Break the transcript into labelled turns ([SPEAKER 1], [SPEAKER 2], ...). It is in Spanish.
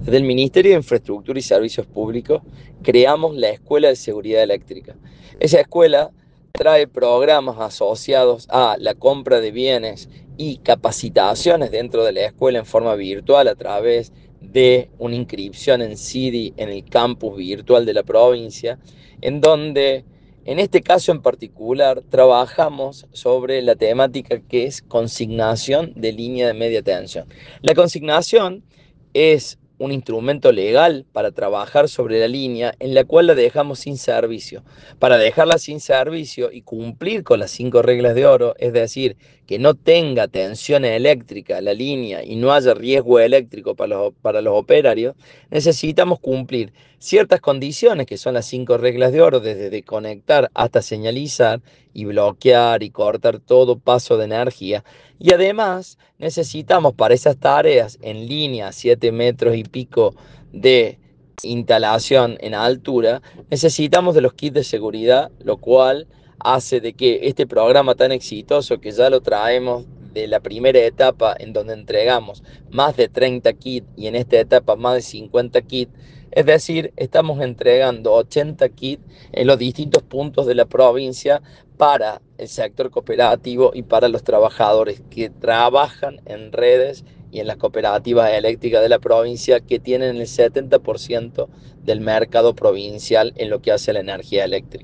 [SPEAKER 1] Desde el Ministerio de Infraestructura y Servicios Públicos creamos la Escuela de Seguridad Eléctrica. Esa escuela trae programas asociados a la compra de bienes y capacitaciones dentro de la escuela en forma virtual a través de una inscripción en CIDI en el campus virtual de la provincia, en donde en este caso en particular trabajamos sobre la temática que es consignación de línea de media tensión. La consignación es un instrumento legal para trabajar sobre la línea en la cual la dejamos sin servicio. Para dejarla sin servicio y cumplir con las 5 reglas de oro, es decir, que no tenga tensión eléctrica la línea y no haya riesgo eléctrico para los operarios, necesitamos cumplir ciertas condiciones que son las 5 reglas de oro, desde desconectar hasta señalizar y bloquear y cortar todo paso de energía. Y además necesitamos para esas tareas en línea, 7 metros y pico de instalación en altura, necesitamos de los kits de seguridad, lo cual hace de que este programa tan exitoso que ya lo traemos de la primera etapa en donde entregamos más de 30 kits y en esta etapa más de 50 kits, es decir, estamos entregando 80 kits en los distintos puntos de la provincia para el sector cooperativo y para los trabajadores que trabajan en redes y en las cooperativas eléctricas de la provincia, que tienen el 70% del mercado provincial en lo que hace a la energía eléctrica.